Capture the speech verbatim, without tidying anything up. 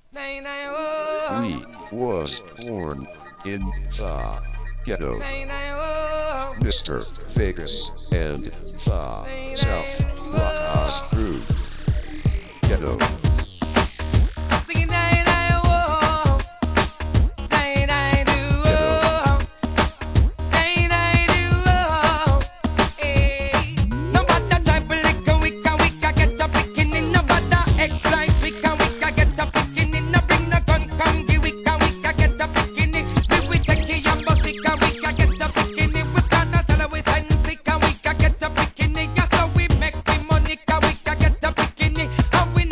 We was born in the ghetto. mister Vegas and the South